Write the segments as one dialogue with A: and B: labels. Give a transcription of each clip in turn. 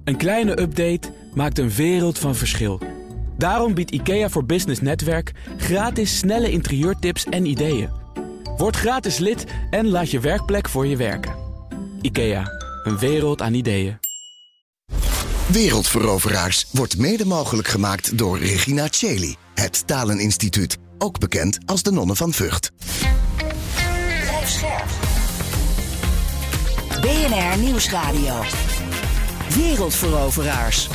A: Een kleine update maakt een wereld van verschil. Daarom biedt IKEA voor Business Netwerk gratis snelle interieurtips en ideeën. Word gratis lid en laat je werkplek voor je werken. IKEA, een wereld aan ideeën.
B: Wereldveroveraars wordt mede mogelijk gemaakt door Regina Cheli, het Taleninstituut, ook bekend als de Nonnen van Vught.
C: Blijf scherp. BNR Nieuwsradio. Wereldveroveraars.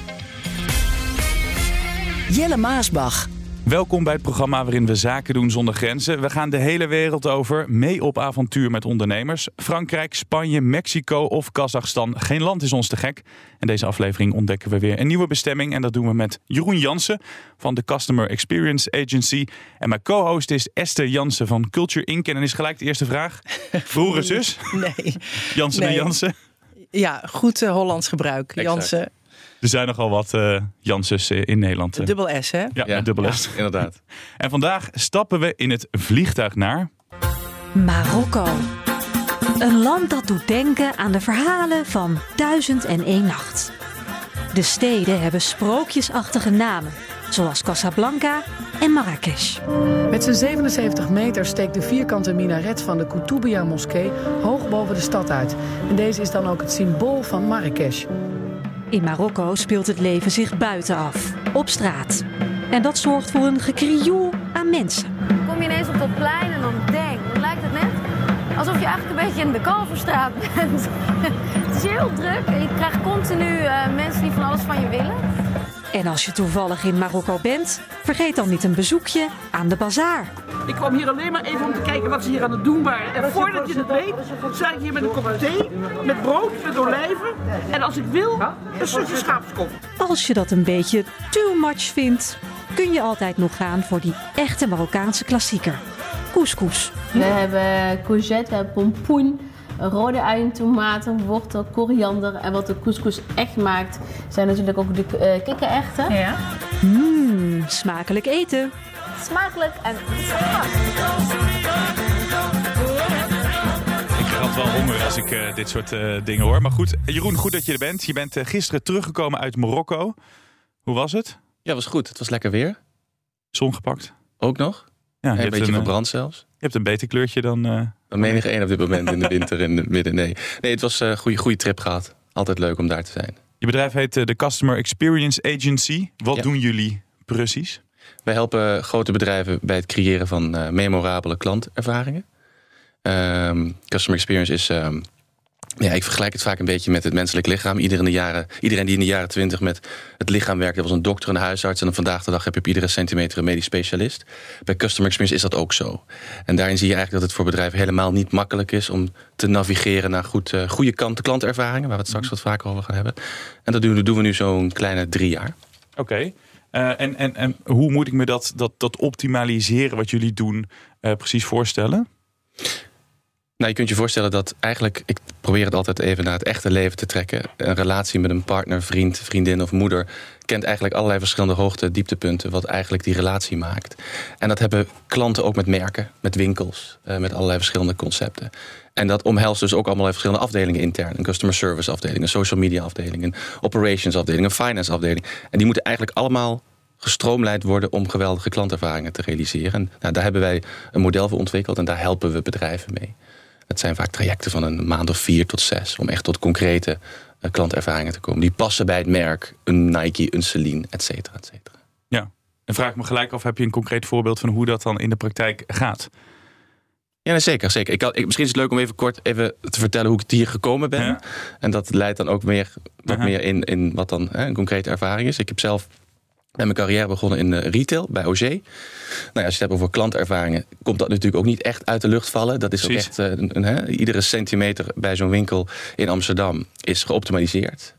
C: Jelle Maasbach.
D: Welkom bij het programma waarin we zaken doen zonder grenzen. We gaan de hele wereld over, mee op avontuur met ondernemers. Frankrijk, Spanje, Mexico of Kazachstan. Geen land is ons te gek. In deze aflevering ontdekken we weer een nieuwe bestemming. En dat doen we met Jeroen Jansen van de Customer Experience Agency. En mijn co-host is Esther Jansen van Culture Inc. En dan is gelijk de eerste vraag. Broer en zus?
E: Nee.
D: Jansen en Jansen?
E: Ja, goed Hollands gebruik. Exact. Jansen.
D: Er zijn nogal wat Janssens in Nederland.
E: Dubbel S, hè?
D: Ja, dubbel S.
F: Inderdaad.
D: En vandaag stappen we in het vliegtuig naar
G: Marokko. Een land dat doet denken aan de verhalen van 1001 Nacht. De steden hebben sprookjesachtige namen, zoals Casablanca en Marrakesh.
H: Met zijn 77 meter steekt de vierkante minaret van de Koutoubia-moskee hoog boven de stad uit. En deze is dan ook het symbool van Marrakesh.
G: In Marokko speelt het leven zich buiten af, op straat. En dat zorgt voor een gekrioel aan mensen.
I: Kom je ineens op dat plein en dan lijkt het net alsof je eigenlijk een beetje in de Kalverstraat bent. Het is heel druk en je krijgt continu mensen die van alles van je willen.
G: En als je toevallig in Marokko bent, vergeet dan niet een bezoekje aan de bazaar.
J: Ik kwam hier alleen maar even om te kijken wat ze hier aan het doen waren. En voordat je het weet, sta ik hier met een kop thee, met brood, met olijven. En als ik wil, een stukje schaapskop.
G: Als je dat een beetje too much vindt, kun je altijd nog gaan voor die echte Marokkaanse klassieker. Couscous.
K: We hebben courgette, pompoen, rode uien, tomaten, wortel, koriander. En wat de couscous echt maakt, zijn natuurlijk ook de kikkererwten.
E: Ja.
G: Smakelijk eten.
I: Smakelijk en
D: Ik krijg altijd wel honger als ik dit soort dingen hoor. Maar goed, Jeroen, goed dat je er bent. Je bent gisteren teruggekomen uit Marokko. Hoe was het?
F: Ja, was goed. Het was lekker weer.
D: Zon gepakt?
F: Ook nog.
D: Ja,
F: een beetje verbrand zelfs.
D: Je hebt een beter kleurtje dan...
F: Dan menig één op dit moment in de winter in het midden. Nee, het was een goede trip gehad. Altijd leuk om daar te zijn.
D: Je bedrijf heet de Customer Experience Agency. Wat doen jullie precies?
F: Wij helpen grote bedrijven bij het creëren van memorabele klantervaringen. Customer Experience is... ik vergelijk het vaak een beetje met het menselijk lichaam. Iedereen die in de jaren 20 met het lichaam werkte, was een dokter, een huisarts. En dan vandaag de dag heb je op iedere centimeter een medisch specialist. Bij Customer Experience is dat ook zo. En daarin zie je eigenlijk dat het voor bedrijven helemaal niet makkelijk is om te navigeren naar goede klantervaringen, waar we het straks wat vaker over gaan hebben. En dat doen we nu zo'n kleine 3 jaar.
D: Oké. En hoe moet ik me dat optimaliseren wat jullie doen precies voorstellen?
F: Nou, je kunt je voorstellen dat eigenlijk... Ik probeer het altijd even naar het echte leven te trekken. Een relatie met een partner, vriend, vriendin of moeder... kent eigenlijk allerlei verschillende hoogte- en dieptepunten... wat eigenlijk die relatie maakt. En dat hebben klanten ook met merken, met winkels... met allerlei verschillende concepten. En dat omhelst dus ook allemaal verschillende afdelingen intern. Een customer service afdeling, een social media afdeling... een operations afdeling, een finance afdeling. En die moeten eigenlijk allemaal... gestroomlijnd worden om geweldige klantervaringen te realiseren. En daar hebben wij een model voor ontwikkeld... en daar helpen we bedrijven mee. Het zijn vaak trajecten van een maand of 4 tot 6... om echt tot concrete klantervaringen te komen. Die passen bij het merk, een Nike, een Celine, et cetera, et cetera.
D: Ja, en vraag ik me gelijk af... heb je een concreet voorbeeld van hoe dat dan in de praktijk gaat?
F: Ja, nee, zeker. Misschien is het leuk om even kort te vertellen hoe ik hier gekomen ben. Ja. En dat leidt dan ook wat meer in wat dan een concrete ervaring is. Ik heb zelf... Ik ben mijn carrière begonnen in retail bij Auger. Nou ja, als je het hebt over klantervaringen... komt dat natuurlijk ook niet echt uit de lucht vallen. Dat is
D: Precies.
F: ook echt... iedere centimeter bij zo'n winkel in Amsterdam is geoptimaliseerd.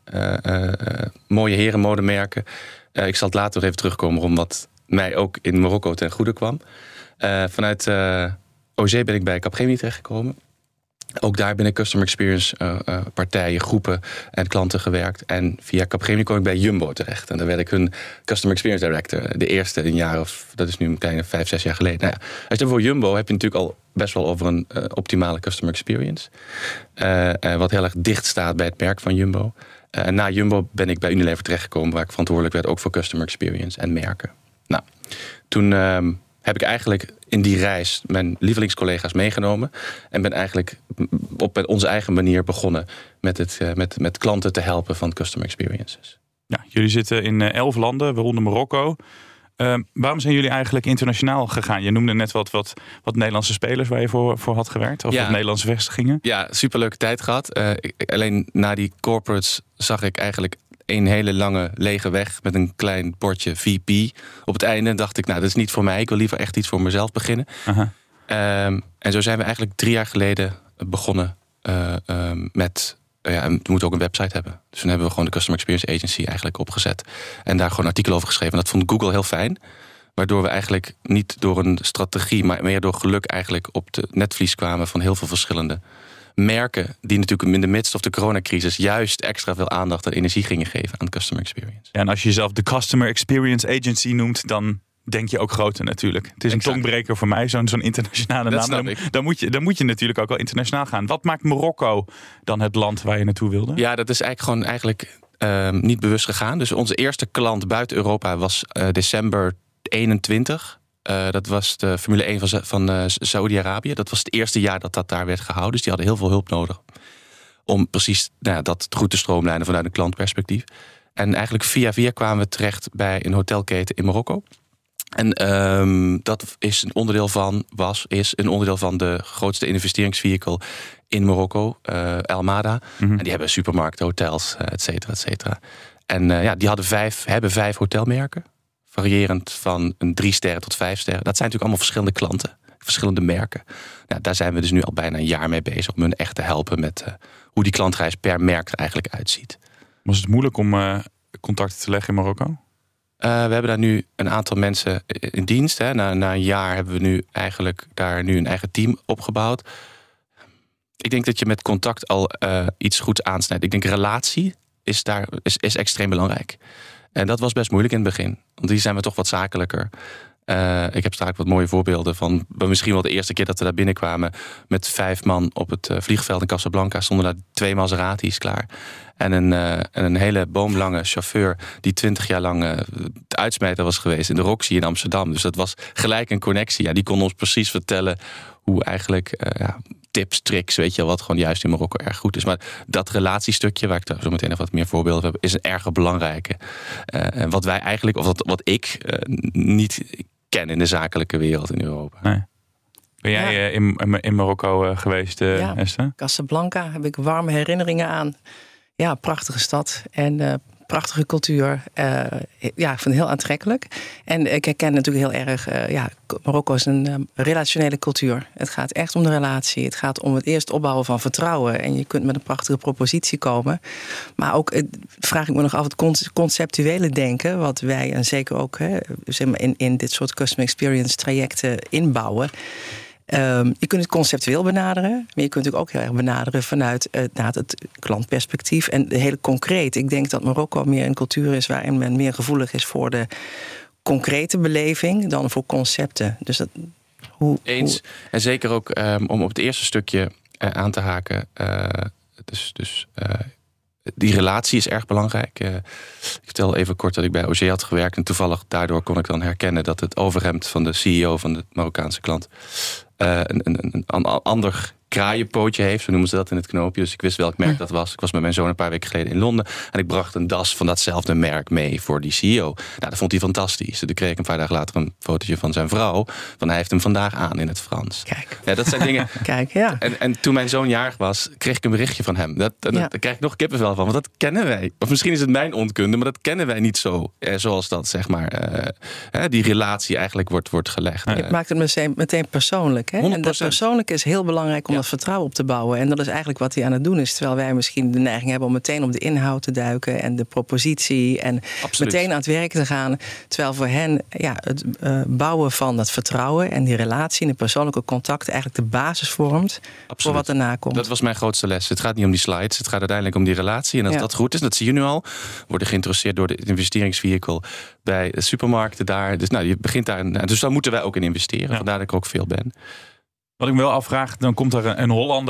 F: Mooie herenmodemerken. Ik zal het later nog even terugkomen... om wat mij ook in Marokko ten goede kwam. Vanuit Auger ben ik bij Capgemini terechtgekomen. Ook daar binnen Customer Experience partijen, groepen en klanten gewerkt. En via Capgemini kwam ik bij Jumbo terecht. En daar werd ik hun Customer Experience Director. De eerste in een jaar of, dat is nu een kleine 5-6 jaar geleden. Nou ja, als je voor Jumbo heb je natuurlijk al best wel over een optimale Customer Experience. Wat heel erg dicht staat bij het merk van Jumbo. En na Jumbo ben ik bij Unilever terechtgekomen, waar ik verantwoordelijk werd ook voor customer experience en merken. Nou, toen heb ik eigenlijk in die reis mijn lievelingscollega's meegenomen en ben eigenlijk op onze eigen manier begonnen met klanten te helpen van customer experiences.
D: Ja, jullie zitten in 11 landen, waaronder Marokko. Waarom zijn jullie eigenlijk internationaal gegaan? Je noemde net wat Nederlandse spelers waar je voor had gewerkt. Of wat Nederlandse vestigingen. Ja,
F: superleuke tijd gehad. Alleen na die corporates zag ik eigenlijk een hele lange lege weg met een klein bordje VP. Op het einde dacht ik, dat is niet voor mij. Ik wil liever echt iets voor mezelf beginnen. En zo zijn we eigenlijk 3 jaar geleden begonnen met... we moeten ook een website hebben. Dus toen hebben we gewoon de Customer Experience Agency eigenlijk opgezet. En daar gewoon artikelen over geschreven. En dat vond Google heel fijn. Waardoor we eigenlijk niet door een strategie, maar meer door geluk eigenlijk op de netvlies kwamen van heel veel verschillende merken. Die natuurlijk in de midst of de coronacrisis juist extra veel aandacht en energie gingen geven aan Customer Experience.
D: Ja, en als je jezelf de Customer Experience Agency noemt, dan denk je ook groter natuurlijk. Het is een tongbreker voor mij, zo'n internationale naam. Dan moet je natuurlijk ook wel internationaal gaan. Wat maakt Marokko dan het land waar je naartoe wilde? Ja, dat is
F: eigenlijk niet bewust gegaan. Dus onze eerste klant buiten Europa was december 21. Dat was de Formule 1 van Saoedi-Arabië. Dat was het eerste jaar dat daar werd gehouden. Dus die hadden heel veel hulp nodig om precies dat goed te stroomlijnen vanuit een klantperspectief. En eigenlijk via kwamen we terecht bij een hotelketen in Marokko. En dat is een onderdeel van de grootste investeringsvehicle in Marokko, El Mada. En die hebben supermarkten, hotels, et cetera, et cetera. En die hebben 5 hotelmerken. Variërend van een 3 sterren tot 5 sterren. Dat zijn natuurlijk allemaal verschillende klanten, verschillende merken. Daar zijn we dus nu al bijna een jaar mee bezig om hun echt te helpen met hoe die klantreis per merk er eigenlijk uitziet.
D: Was het moeilijk om contacten te leggen in Marokko?
F: We hebben daar nu een aantal mensen in dienst. Hè. Na een jaar hebben we nu eigenlijk daar een eigen team opgebouwd. Ik denk dat je met contact al iets goeds aansnijdt. Ik denk relatie is extreem belangrijk. En dat was best moeilijk in het begin. Want die zijn we toch wat zakelijker. Ik heb straks wat mooie voorbeelden van misschien wel de eerste keer dat we daar binnenkwamen met 5 man op het vliegveld in Casablanca. Stonden daar 2 Maseratis klaar. En een hele boomlange chauffeur die 20 jaar lang de uitsmijter was geweest in de Roxy in Amsterdam. Dus dat was gelijk een connectie. Ja, die kon ons precies vertellen hoe eigenlijk tips, tricks, weet je wel, wat gewoon juist in Marokko erg goed is. Maar dat relatiestukje, waar ik daar zo meteen nog wat meer voorbeelden heb, is een erg belangrijke. En wat wij eigenlijk, of wat ik niet ken in de zakelijke wereld in Europa.
D: Nee. Ben jij in Marokko geweest, Esther?
E: Casablanca heb ik warme herinneringen aan. Ja, prachtige stad en prachtige cultuur. Ik vind het heel aantrekkelijk. En ik herken natuurlijk heel erg, Marokko is een relationele cultuur. Het gaat echt om de relatie. Het gaat om het eerst opbouwen van vertrouwen. En je kunt met een prachtige propositie komen. Maar ook vraag ik me nog af het conceptuele denken, wat wij en zeker ook in dit soort customer experience trajecten inbouwen. Je kunt het conceptueel benaderen, maar je kunt het ook heel erg benaderen vanuit het klantperspectief en hele concreet. Ik denk dat Marokko meer een cultuur is waarin men meer gevoelig is voor de concrete beleving dan voor concepten. Dus
F: Eens. En zeker ook om op het eerste stukje aan te haken. Die relatie is erg belangrijk. Ik vertel even kort dat ik bij OG had gewerkt en toevallig daardoor kon ik dan herkennen dat het overhemd van de CEO van de Marokkaanse klant een ander kraaienpootje heeft, zo noemen ze dat in het knoopje. Dus ik wist welk merk dat was. Ik was met mijn zoon een paar weken geleden in Londen en ik bracht een das van datzelfde merk mee voor die CEO. Dat vond hij fantastisch. Toen kreeg ik een paar dagen later een fotootje van zijn vrouw. Van hij heeft hem vandaag aan in het Frans.
E: Kijk.
F: Ja, dat zijn dingen.
E: Kijk, ja.
F: En toen mijn zoon jarig was, kreeg ik een berichtje van hem. Daar krijg ik nog kippenvel van, want dat kennen wij. Of misschien is het mijn onkunde, maar dat kennen wij niet zo. Zoals dat, zeg maar, die relatie eigenlijk wordt gelegd.
E: Je maakt het meteen persoonlijk. Hè? 100%. En dat persoonlijke is heel belangrijk om dat vertrouwen op te bouwen. En dat is eigenlijk wat hij aan het doen is. Terwijl wij misschien de neiging hebben om meteen op de inhoud te duiken en de propositie en meteen aan het werk te gaan. Terwijl voor hen het bouwen van dat vertrouwen en die relatie en de persoonlijke contact eigenlijk de basis vormt voor wat erna komt.
F: Dat was mijn grootste les. Het gaat niet om die slides. Het gaat uiteindelijk om die relatie. En als dat goed is, dat zie je nu al, worden geïnteresseerd door de investeringsvehicle bij de supermarkten daar. Dus je begint daar. Dus daar moeten wij ook in investeren. Ja. Vandaar dat ik er ook veel ben.
D: Wat ik me wel afvraag, dan komt er een Hollander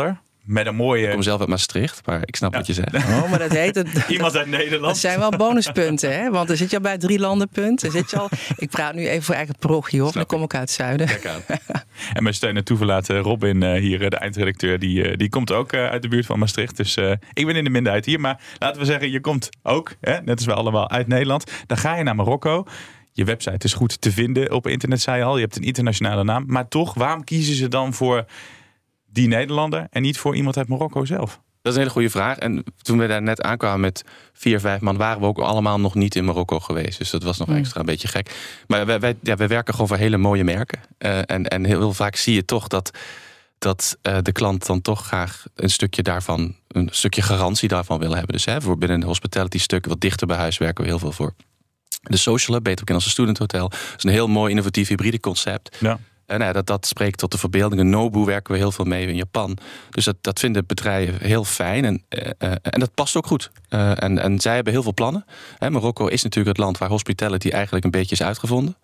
D: met een mooie...
F: Ik kom zelf uit Maastricht, maar ik snap wat je zegt.
E: Oh, maar dat heet het...
D: Iemand uit Nederland.
E: Dat zijn wel bonuspunten, hè? Want dan zit je al bij 3 landenpunten. Dan zit je al... Ik praat nu even voor eigen parochie, hoor. Dan kom ik uit het zuiden.
D: Kijk aan. En mijn steun en toeverlaat Robin hier, de eindredacteur, die komt ook uit de buurt van Maastricht. Dus ik ben in de minderheid hier. Maar laten we zeggen, je komt ook, hè, net als wij allemaal, uit Nederland. Dan ga je naar Marokko. Je website is goed te vinden op internet, zei je al. Je hebt een internationale naam. Maar toch, waarom kiezen ze dan voor die Nederlander en niet voor iemand uit Marokko zelf?
F: Dat is een hele goede vraag. En toen we daar net aankwamen met 4, 5 man... waren we ook allemaal nog niet in Marokko geweest. Dus dat was nog extra een beetje gek. Maar wij werken gewoon voor hele mooie merken. En heel vaak zie je toch dat de klant dan toch graag een stukje garantie daarvan wil hebben. Dus voor binnen een hospitality stuk wat dichter bij huis werken we heel veel voor. De Social, beter bekend als een student hotel. Dat is een heel mooi innovatief hybride concept. Ja. En dat spreekt tot de verbeeldingen. Nobu werken we heel veel mee in Japan. Dus dat vinden bedrijven heel fijn. En dat past ook goed. En zij hebben heel veel plannen. Marokko is natuurlijk het land waar hospitality eigenlijk een beetje is uitgevonden.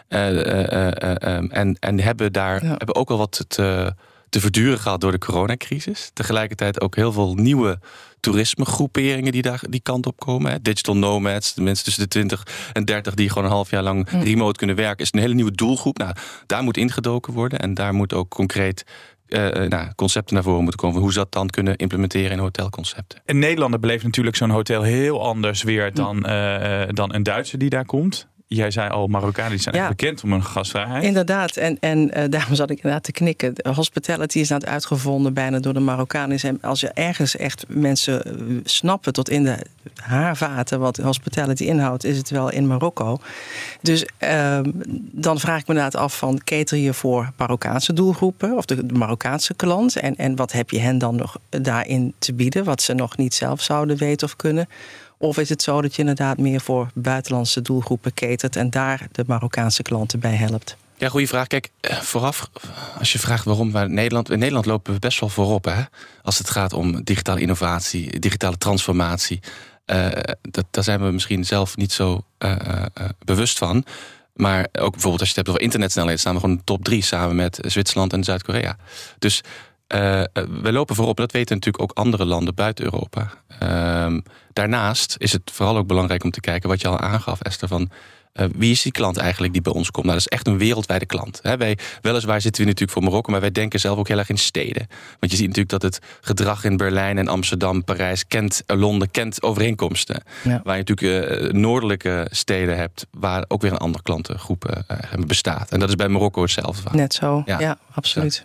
F: En hebben ook wel wat te verduren gehad door de coronacrisis. Tegelijkertijd ook heel veel nieuwe toerismegroeperingen die kant op komen. Digital nomads, de mensen tussen de 20 en 30 die gewoon een half jaar lang remote kunnen werken, is een hele nieuwe doelgroep. Nou, daar moet ingedoken worden en daar moet ook concreet concepten naar voren moeten komen. Hoe ze dat dan kunnen implementeren in hotelconcepten.
D: Een Nederlander beleeft natuurlijk zo'n hotel heel anders weer dan een Duitser die daar komt. Jij zei al, Marokkanen zijn echt bekend om hun gastvrijheid.
E: Inderdaad, en daarom zat ik inderdaad te knikken. Hospitality is uitgevonden bijna door de Marokkanen. En als je ergens echt mensen snappen tot in de haarvaten wat hospitality inhoudt, is het wel in Marokko. Dus dan vraag ik me inderdaad af van, cater je voor Marokkaanse doelgroepen of de Marokkaanse klant? En wat heb je hen dan nog daarin te bieden, wat ze nog niet zelf zouden weten of kunnen? Of is het zo dat je inderdaad meer voor buitenlandse doelgroepen catert en daar de Marokkaanse klanten bij helpt?
F: Ja, goede vraag. Kijk, vooraf, als je vraagt waarom in Nederland lopen we best wel voorop. Hè? Als het gaat om digitale innovatie, digitale transformatie. Daar zijn we misschien zelf niet zo bewust van. Maar ook bijvoorbeeld als je het hebt over internetsnelheid, staan we gewoon in de top 3 samen met Zwitserland en Zuid-Korea. Dus we lopen voorop. Dat weten natuurlijk ook andere landen buiten Europa. Daarnaast is het vooral ook belangrijk om te kijken wat je al aangaf, Esther, van wie is die klant eigenlijk die bij ons komt? Nou, dat is echt een wereldwijde klant. Weliswaar zitten we natuurlijk voor Marokko, maar wij denken zelf ook heel erg in steden. Want je ziet natuurlijk dat het gedrag in Berlijn en Amsterdam, Parijs, Londen kent overeenkomsten. Ja. Waar je natuurlijk noordelijke steden hebt, waar ook weer een andere klantengroep bestaat. En dat is bij Marokko hetzelfde.
E: Net zo, ja absoluut.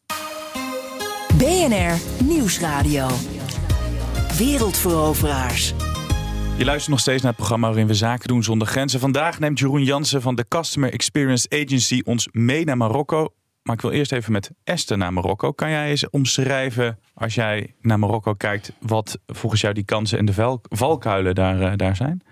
C: BNR Nieuwsradio. Wereldveroveraars.
D: Je luistert nog steeds naar het programma waarin we zaken doen zonder grenzen. Vandaag neemt Jeroen Jansen van de Customer Experience Agency ons mee naar Marokko. Maar ik wil eerst even met Esther naar Marokko. Kan jij eens omschrijven, als jij naar Marokko kijkt, wat volgens jou die kansen en de valkuilen daar zijn?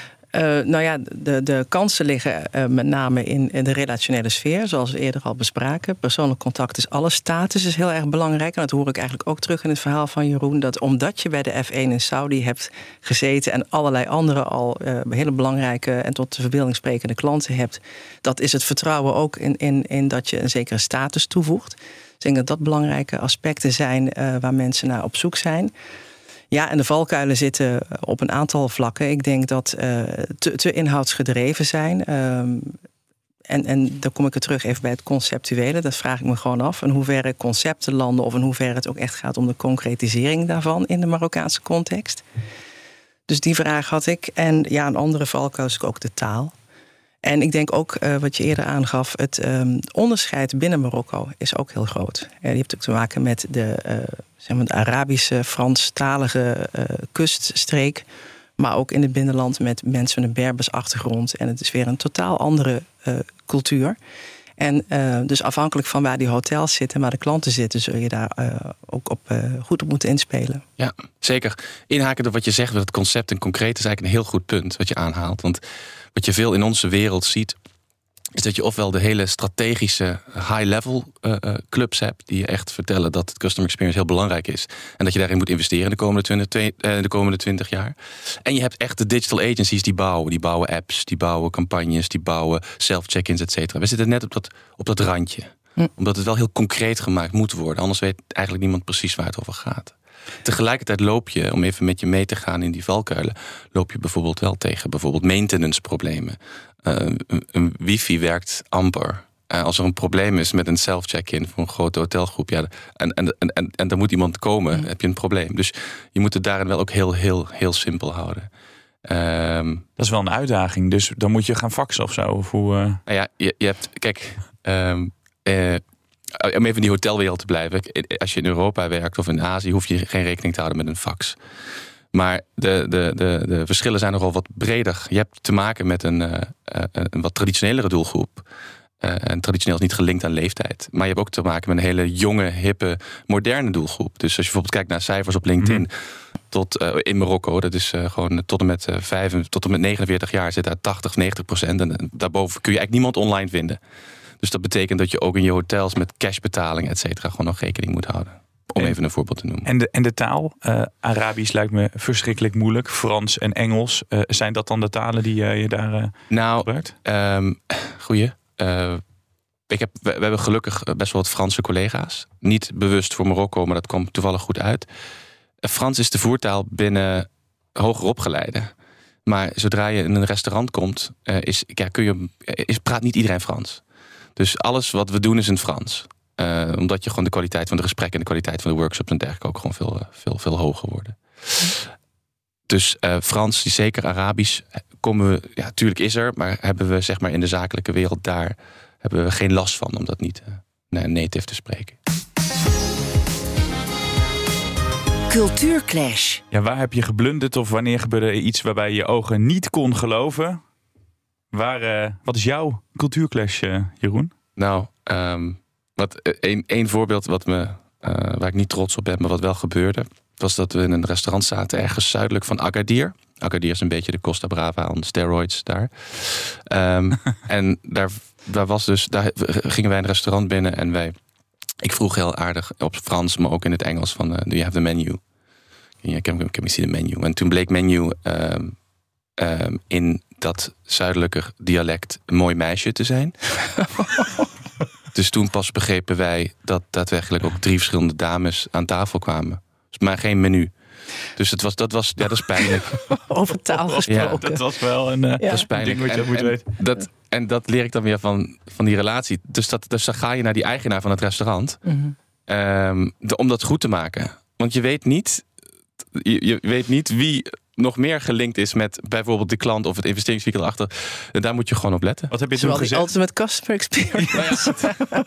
E: De kansen liggen met name in de relationele sfeer, zoals we eerder al bespraken. Persoonlijk contact is alles. Status is heel erg belangrijk. En dat hoor ik eigenlijk ook terug in het verhaal van Jeroen. Dat omdat je bij de F1 in Saudi hebt gezeten en allerlei andere al hele belangrijke en tot de verbeelding sprekende klanten hebt, dat is het vertrouwen ook in dat je een zekere status toevoegt. Dus ik denk dat dat belangrijke aspecten zijn waar mensen naar op zoek zijn. Ja, en de valkuilen zitten op een aantal vlakken. Ik denk dat te inhoudsgedreven zijn. En dan kom ik er terug even bij het conceptuele. Dat vraag ik me gewoon af. In hoeverre concepten landen of in hoeverre het ook echt gaat om de concretisering daarvan in de Marokkaanse context. Dus die vraag had ik. En ja, een andere valkuil is ook de taal. En ik denk ook, wat je eerder aangaf, het onderscheid binnen Marokko is ook heel groot. Die heeft ook te maken met de Arabische, Franstalige kuststreek. Maar ook in het binnenland met mensen met een Berbers achtergrond. En het is weer een totaal andere cultuur. En dus afhankelijk van waar die hotels zitten, waar de klanten zitten, zul je daar ook goed op moeten inspelen.
F: Ja, zeker. Inhaken op wat je zegt, dat concept en concreet is eigenlijk een heel goed punt wat je aanhaalt. Want wat je veel in onze wereld ziet, is dat je ofwel de hele strategische high-level clubs hebt, die je echt vertellen dat het customer experience heel belangrijk is. En dat je daarin moet investeren de komende 20 jaar. En je hebt echt de digital agencies die bouwen apps, die bouwen campagnes, die bouwen self-check-ins, et cetera. We zitten net op dat randje. Omdat het wel heel concreet gemaakt moet worden. Anders weet eigenlijk niemand precies waar het over gaat. Tegelijkertijd loop je, om even met je mee te gaan in die valkuilen, loop je bijvoorbeeld wel tegen bijvoorbeeld maintenance problemen. Een wifi werkt amper. Als er een probleem is met een self-check-in voor een grote hotelgroep, en er moet iemand komen, heb je een probleem. Dus je moet het daarin wel ook heel simpel houden.
D: Dat is wel een uitdaging, dus dan moet je gaan faxen of zo. Of hoe,
F: Nou ja, je hebt, kijk, om even in die hotelwereld te blijven. Als je in Europa werkt of in Azië, hoef je geen rekening te houden met een fax. Maar de verschillen zijn nogal wat breder. Je hebt te maken met een wat traditionelere doelgroep. En traditioneel is niet gelinkt aan leeftijd. Maar je hebt ook te maken met een hele jonge, hippe, moderne doelgroep. Dus als je bijvoorbeeld kijkt naar cijfers op LinkedIn, in Marokko, dat is gewoon tot en met 49 jaar zit daar 80-90%. En daarboven kun je eigenlijk niemand online vinden. Dus dat betekent dat je ook in je hotels met cashbetaling, et cetera, gewoon nog rekening moet houden. Om even een voorbeeld te noemen.
D: En de taal? Arabisch lijkt me verschrikkelijk moeilijk. Frans en Engels. Zijn dat dan de talen die je daar gebruikt?
F: Goeie. We hebben gelukkig best wel wat Franse collega's. Niet bewust voor Marokko, maar dat komt toevallig goed uit. Frans is de voertaal binnen hoger opgeleiden. Maar zodra je in een restaurant komt, praat niet iedereen Frans. Dus alles wat we doen is in Frans. Omdat je gewoon de kwaliteit van de gesprekken en de kwaliteit van de workshops en dergelijke ook gewoon veel hoger worden. Dus Frans, zeker Arabisch, tuurlijk is er, maar hebben we zeg maar in de zakelijke wereld daar hebben we geen last van om dat niet native te spreken.
C: Cultuurclash.
D: Ja, waar heb je geblunderd of wanneer gebeurde er iets waarbij je ogen niet kon geloven? Wat is jouw cultuurclash, Jeroen?
F: Nou, één voorbeeld waar ik niet trots op ben, maar wat wel gebeurde, was dat we in een restaurant zaten ergens zuidelijk van Agadir. Agadir is een beetje de Costa Brava on steroids daar. En daar gingen wij een restaurant binnen en ik vroeg heel aardig op Frans, maar ook in het Engels van, do you have the menu? Can we see the menu? En toen bleek menu in dat zuidelijke dialect een mooi meisje te zijn. Dus toen pas begrepen wij dat daadwerkelijk ook 3 verschillende dames aan tafel kwamen. Maar geen menu. Dus dat is pijnlijk.
E: Over taal gesproken.
D: Dat was wel een
F: dat is pijnlijk.
D: ding wat je moet weten.
F: En dat leer ik dan weer van die relatie. Dus dan ga je naar die eigenaar van het restaurant. Om dat goed te maken. Want je weet niet wie nog meer gelinkt is met bijvoorbeeld de klant of het investeringsvehikel achter. En daar moet je gewoon op letten.
D: Wat heb je toen gezegd?
E: Altijd met customer experience.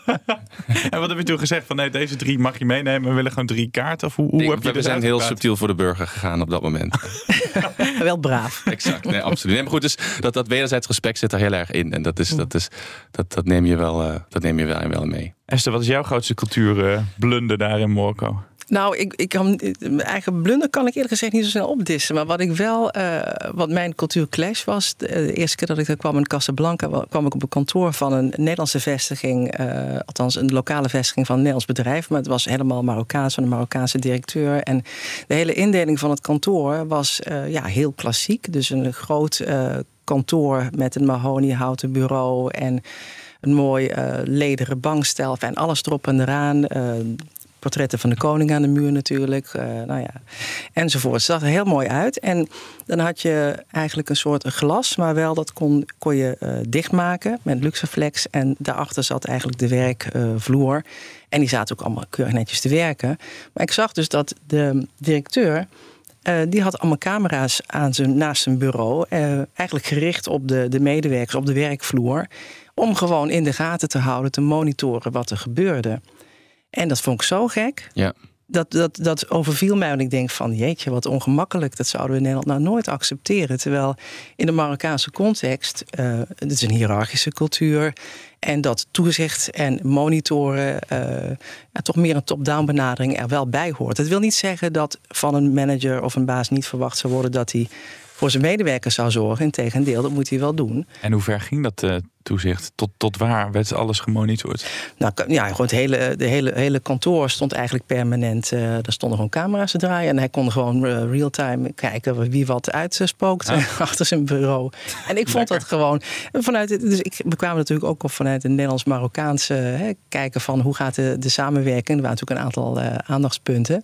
D: En wat heb je toen gezegd? Van nee, deze 3 mag je meenemen. We willen gewoon 3 kaarten. Of hoe heb je
F: we zijn heel subtiel voor de burger gegaan op dat moment.
E: Wel braaf.
F: Exact, nee, absoluut. Nee, maar goed, dus dat wederzijds respect zit er heel erg in. En dat neem je wel mee.
D: Esther, wat is jouw grootste cultuurblunder daar in Marokko?
E: Nou, ik kan mijn eigen blunder kan ik eerlijk gezegd niet zo snel opdissen. Maar wat mijn cultuurclash was, de eerste keer dat ik daar kwam in Casablanca, kwam ik op een kantoor van een Nederlandse vestiging, althans een lokale vestiging van een Nederlands bedrijf, maar het was helemaal Marokkaans, van een Marokkaanse directeur. En de hele indeling van het kantoor was heel klassiek. Dus een groot kantoor met een mahoniehouten bureau en een mooi lederen bankstel en alles erop en eraan. Portretten van de koning aan de muur natuurlijk. Enzovoort. Het zag er heel mooi uit. En dan had je eigenlijk een soort glas, maar wel dat kon je dichtmaken met Luxaflex. En daarachter zat eigenlijk de werkvloer. En die zaten ook allemaal keurig netjes te werken. Maar ik zag dus dat de directeur, die had allemaal camera's naast zijn bureau. Eigenlijk gericht op de medewerkers, op de werkvloer. Om gewoon in de gaten te houden, te monitoren wat er gebeurde. En dat vond ik zo gek. Ja. Dat overviel mij. En ik denk van, jeetje, wat ongemakkelijk. Dat zouden we in Nederland nou nooit accepteren. Terwijl in de Marokkaanse context, het is een hiërarchische cultuur. En dat toezicht en monitoren, toch meer een top-down benadering er wel bij hoort. Dat wil niet zeggen dat van een manager of een baas niet verwacht zou worden dat hij voor zijn medewerkers zou zorgen. Integendeel, dat moet hij wel doen.
D: En hoe ver ging dat toezicht? Tot waar werd alles gemonitord?
E: Nou ja, gewoon het hele kantoor stond eigenlijk permanent. Er stonden gewoon camera's te draaien. En hij kon gewoon real-time kijken wie wat uitspookt achter zijn bureau. En ik vond dat gewoon dus we kwamen natuurlijk ook op vanuit een Nederlands-Marokkaanse kijken van hoe gaat de samenwerking. Er waren natuurlijk een aantal aandachtspunten.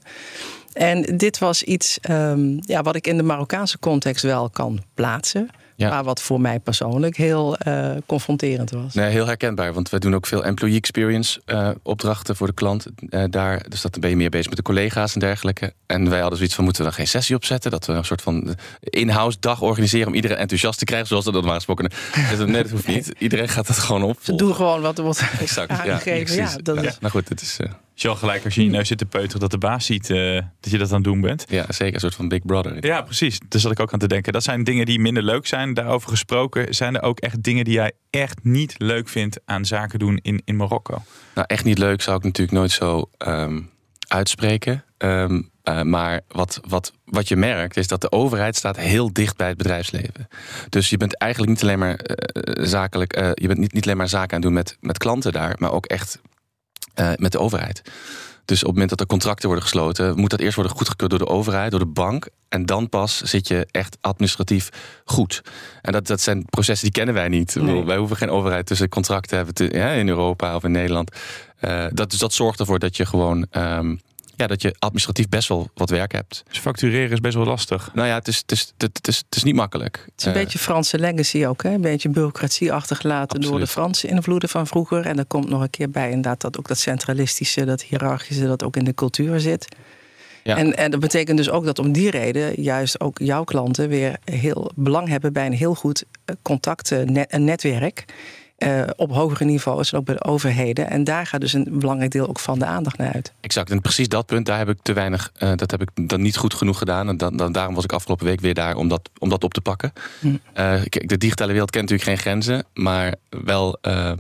E: En dit was iets wat ik in de Marokkaanse context wel kan plaatsen. Ja. Maar wat voor mij persoonlijk heel confronterend was.
F: Nee, heel herkenbaar, want wij doen ook veel employee experience opdrachten voor de klant. Dus dat ben je meer bezig met de collega's en dergelijke. En wij hadden zoiets van, moeten we dan geen sessie opzetten? Dat we een soort van in-house dag organiseren om iedereen enthousiast te krijgen, zoals dat normaal gesproken. Nee, dat hoeft niet. Iedereen gaat dat gewoon op.
E: Ze doen gewoon wat er wordt
F: aangegeven.
E: Ja, dat is...
F: Nou goed, het is...
D: Als je al gelijk als je in je neus zit te peuteren dat de baas ziet dat je dat aan het doen bent.
F: Ja, zeker. Een soort van Big Brother.
D: Ja, precies. Daar zat ik ook aan te denken. Dat zijn dingen die minder leuk zijn. Daarover gesproken, zijn er ook echt dingen die jij echt niet leuk vindt aan zaken doen in Marokko?
F: Nou, echt niet leuk zou ik natuurlijk nooit zo uitspreken. Maar wat je merkt is dat de overheid staat heel dicht bij het bedrijfsleven. Dus je bent eigenlijk niet alleen maar zakelijk. Je bent niet alleen maar zaken aan het doen met klanten daar, maar ook echt met de overheid. Dus op het moment dat er contracten worden gesloten, moet dat eerst worden goedgekeurd door de overheid, door de bank. En dan pas zit je echt administratief goed. En dat zijn processen die kennen wij niet. Nee. Wij hoeven geen overheid tussen contracten hebben in Europa of in Nederland. Dus dat zorgt ervoor dat je gewoon dat je administratief best wel wat werk hebt.
D: Dus factureren is best wel lastig.
F: Nou ja, het is niet makkelijk.
E: Het is een beetje Franse legacy ook, hè? Een beetje bureaucratie achtergelaten door de Franse invloeden van vroeger. En er komt nog een keer bij inderdaad dat ook dat centralistische, dat hiërarchische, dat ook in de cultuur zit. Ja. En dat betekent dus ook dat om die reden juist ook jouw klanten weer heel belang hebben bij een heel goed contact, een netwerk. Op hogere niveaus en ook bij de overheden. En daar gaat dus een belangrijk deel ook van de aandacht naar uit.
F: Exact. En precies dat punt, daar heb ik te weinig. Dat heb ik dan niet goed genoeg gedaan. En daarom was ik afgelopen week weer daar om dat op te pakken. Kijk, de digitale wereld kent natuurlijk geen grenzen, maar wel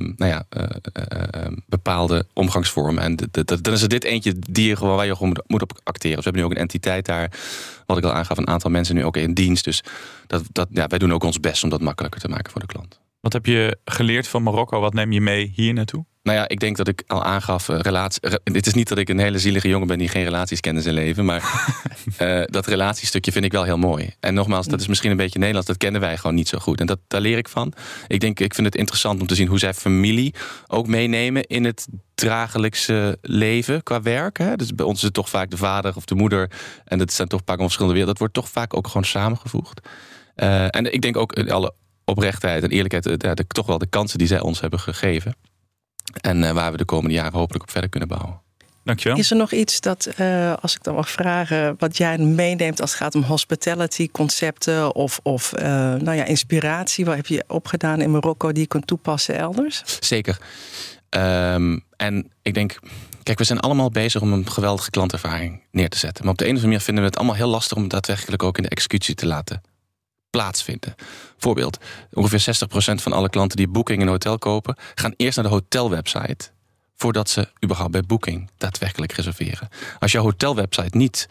F: bepaalde omgangsvormen. En dan is er dit eentje waar je gewoon moet op acteren. Dus we hebben nu ook een entiteit daar, wat ik al aangaf, een aantal mensen nu ook in dienst. Dus wij doen ook ons best om dat makkelijker te maken voor de klant.
D: Wat heb je geleerd van Marokko? Wat neem je mee hier naartoe?
F: Nou ja, ik denk dat ik al aangaf, het is niet dat ik een hele zielige jongen ben die geen relaties kent in zijn leven, maar dat relatiestukje vind ik wel heel mooi. En nogmaals, dat is misschien een beetje Nederlands, dat kennen wij gewoon niet zo goed. En daar leer ik van. Ik vind het interessant om te zien hoe zij familie ook meenemen in het dagelijkse leven qua werk. Hè? Dus bij ons is het toch vaak de vader of de moeder. En dat zijn toch vaak verschillende werelden. Dat wordt toch vaak ook gewoon samengevoegd. En ik denk ook alle oprechtheid en eerlijkheid, toch wel de kansen die zij ons hebben gegeven. En waar we de komende jaren hopelijk op verder kunnen bouwen.
D: Dankjewel.
E: Is er nog iets dat, als ik dan mag vragen, wat jij meeneemt als het gaat om hospitality, concepten of inspiratie? Wat heb je opgedaan in Marokko die je kunt toepassen elders?
F: Zeker. En ik denk, kijk, we zijn allemaal bezig om een geweldige klantervaring neer te zetten. Maar op de een of andere manier vinden we het allemaal heel lastig om daadwerkelijk ook in de executie te laten plaatsvinden. Voorbeeld, ongeveer 60% van alle klanten die Booking een hotel kopen, gaan eerst naar de hotelwebsite voordat ze überhaupt bij Booking daadwerkelijk reserveren. Als jouw hotelwebsite niet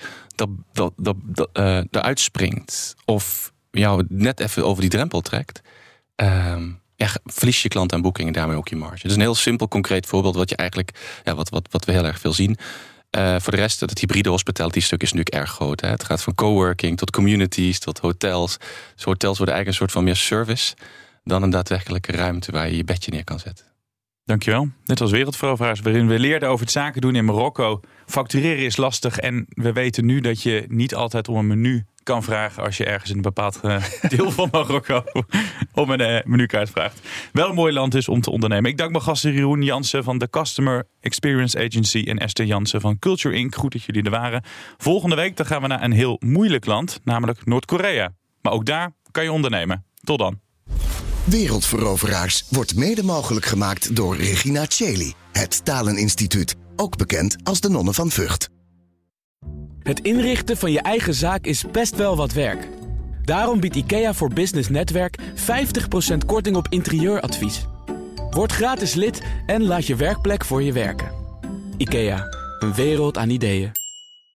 F: eruit springt of jou net even over die drempel trekt, verlies je klant aan Booking en daarmee ook je marge. Dus een heel simpel, concreet voorbeeld wat je eigenlijk, wat we heel erg veel zien. Voor de rest, het hybride hospitality stuk is natuurlijk erg groot. Hè? Het gaat van coworking tot communities, tot hotels. Dus hotels worden eigenlijk een soort van meer service dan een daadwerkelijke ruimte waar je je bedje neer kan zetten.
D: Dankjewel. Dit was Wereldveroveraars, waarin we leerden over het zaken doen in Marokko. Factureren is lastig en we weten nu dat je niet altijd om een menu kan vragen als je ergens in een bepaald deel van Marokko om een menukaart vraagt. Wel een mooi land is om te ondernemen. Ik dank mijn gasten Jeroen Jansen van de Customer Experience Agency en Esther Jansen van Culture Inc. Goed dat jullie er waren. Volgende week dan gaan we naar een heel moeilijk land, namelijk Noord-Korea. Maar ook daar kan je ondernemen. Tot dan.
B: Wereldveroveraars wordt mede mogelijk gemaakt door Regina Cheli, het Taleninstituut, ook bekend als de Nonnen van Vught.
A: Het inrichten van je eigen zaak is best wel wat werk. Daarom biedt IKEA voor Business Netwerk 50% korting op interieuradvies. Word gratis lid en laat je werkplek voor je werken. IKEA, een wereld aan ideeën.